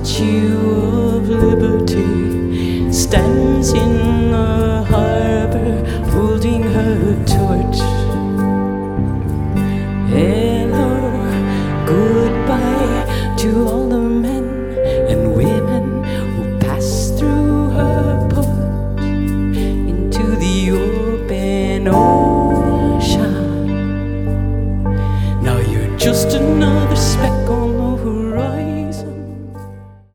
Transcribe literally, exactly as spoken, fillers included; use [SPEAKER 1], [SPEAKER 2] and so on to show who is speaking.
[SPEAKER 1] Statue of Liberty stands in the harbor holding her torch. Hello, goodbye to all the men and women who passed through her port into the open ocean.